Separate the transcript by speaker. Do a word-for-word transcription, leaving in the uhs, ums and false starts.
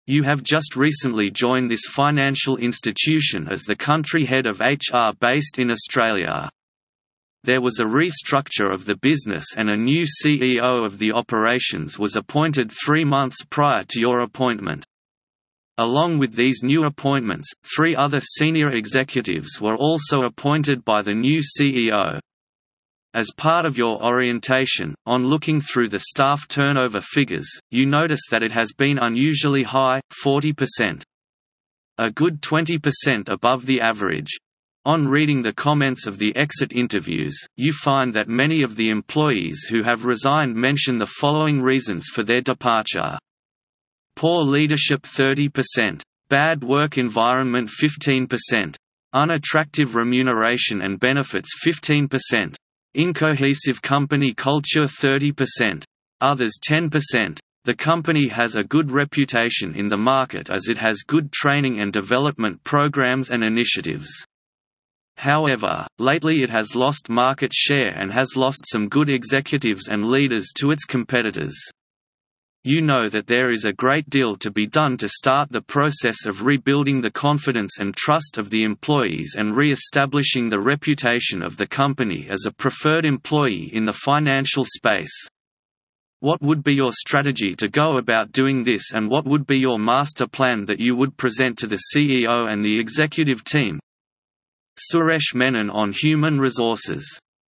Speaker 1: You have just recently joined this financial institution as the country head of H R based in Australia. There was a restructure of the business and a new C E O of the operations was appointed three months prior to your appointment. Along with these new appointments, three other senior executives were also appointed by the new C E O. As part of your orientation, on looking through the staff turnover figures, you notice that it has been unusually high, forty percent. A good twenty percent above the average. On reading the comments of the exit interviews, you find that many of the employees who have resigned mention the following reasons for their departure. Poor leadership thirty percent. Bad work environment fifteen percent. Unattractive remuneration and benefits fifteen percent. Incohesive company culture thirty percent. Others ten percent. The company has a good reputation in the market as it has good training and development programs and initiatives. However, lately it has lost market share and has lost some good executives and leaders to its competitors. You know that there is a great deal to be done to start the process of rebuilding the confidence and trust of the employees and re-establishing the reputation of the company as a preferred employee in the financial space. What would be your strategy to go about doing this, and what would be your master plan that you would present to the C E O and the executive team? Suresh Menon on Human Resources.